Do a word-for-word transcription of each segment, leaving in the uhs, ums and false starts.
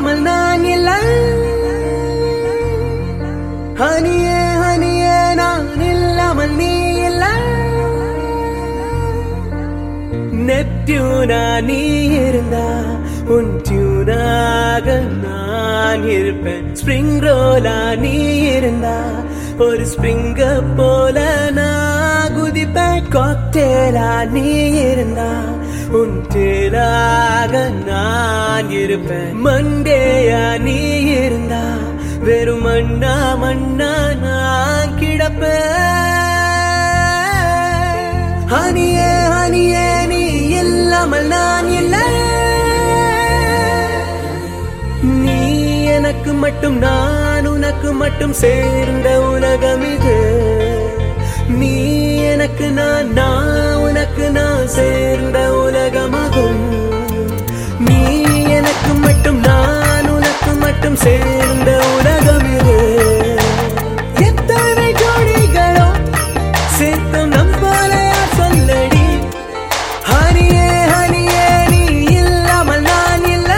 இல்லாமல் நான் இல்லை. ஹனியே ஹனியே நான் இல்லாமல் நீ இல்லை. நெப்டியூனா நீ இருந்தா உன் டியூனாக நான் இருப்பேன். ஸ்பிரிங் ரோலா நீ இருந்தா ஒரு ஸ்பிரிங்க போல நான் குதிப்பேன். காக்டேலா நீ இருந்தா உன் டேலாக நான் இருப்பேன். மண்டேயா நீ இருந்தா வெறும் மண்ணா மண்ணா நான் கிடப்பேன். ஹனியே ஹனியே நீ இல்லாமல் நான் இல்லை. நீ எனக்கு மட்டும் நான் உனக்கு மட்டும் சேர்ந்த உலகம் இது. நீ எனக்கு நான் நான் உனக்கு நான் சேர்ந்த உலகமாகும். நீ எனக்கு மட்டும் நான் உனக்கு மட்டும் சேர்ந்த உலகம் இது. எத்தனை ஜோடிகளோ சேர்த்தும் நம் போல சொல்லடி. ஹனியே ஹனியே நீ இல்லாமல் நான் இல்லை.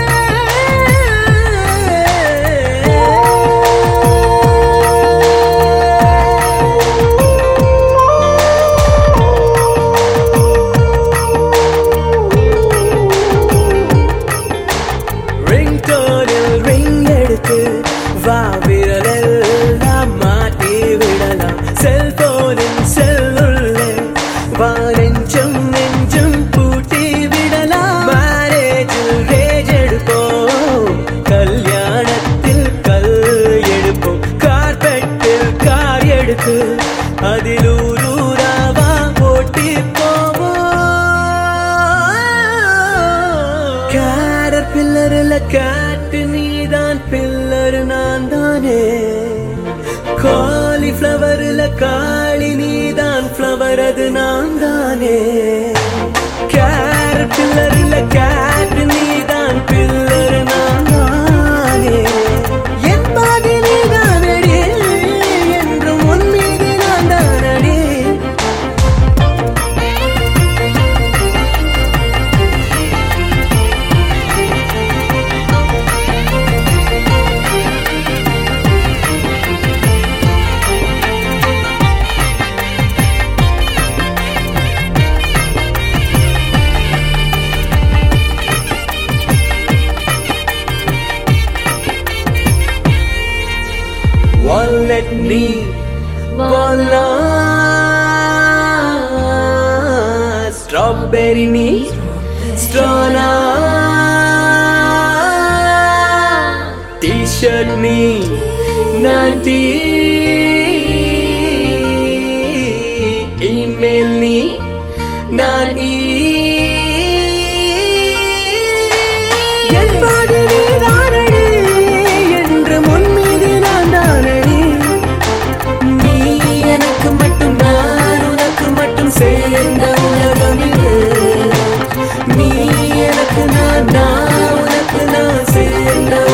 ரிங்டோனில் ரிங் எடுத்து வா விரலெல்லாம் மாட்டி விடலாம். செல்போனின் செல்லுள்ளே வா நெஞ்சம் நெஞ்சம் பூட்டி விடலாம். மேரேஜில் ரேஜ் எடுப்போம், கல்யாணத்தில் கல் எடுப்போம். கார்பெட்டில் கார் எடுத்து அதில் ஊரூராவா ஓட்டி போவோம். கேடர் பில்லரில் கேட்டு நீதான் பில்லர் நான் தானே. காலிஃப்ளவரில் காளி நீதான் ஃப்ளவர் அது நான் தானே. கேரட் பில்லரில் கேட்டு நீதான் பில்லர் நான் தானே. என் பாதி நீதான் அடி என்றும் உன் மீது நான் தான் அடி. Wallet நீ walnut, strawberry நீ strawna, t-shirt நீ நான் tee, email நீ நான் e. என் பாடு நீதான் அடி என்று முன் மீது நான் தான் அடி. நீ எனக்கு மட்டும் நான் உனக்கு மட்டும் சேர்ந்த உலகம் இது. நீ எனக்கு நான் நான் உனக்கு நான் சேர்ந்த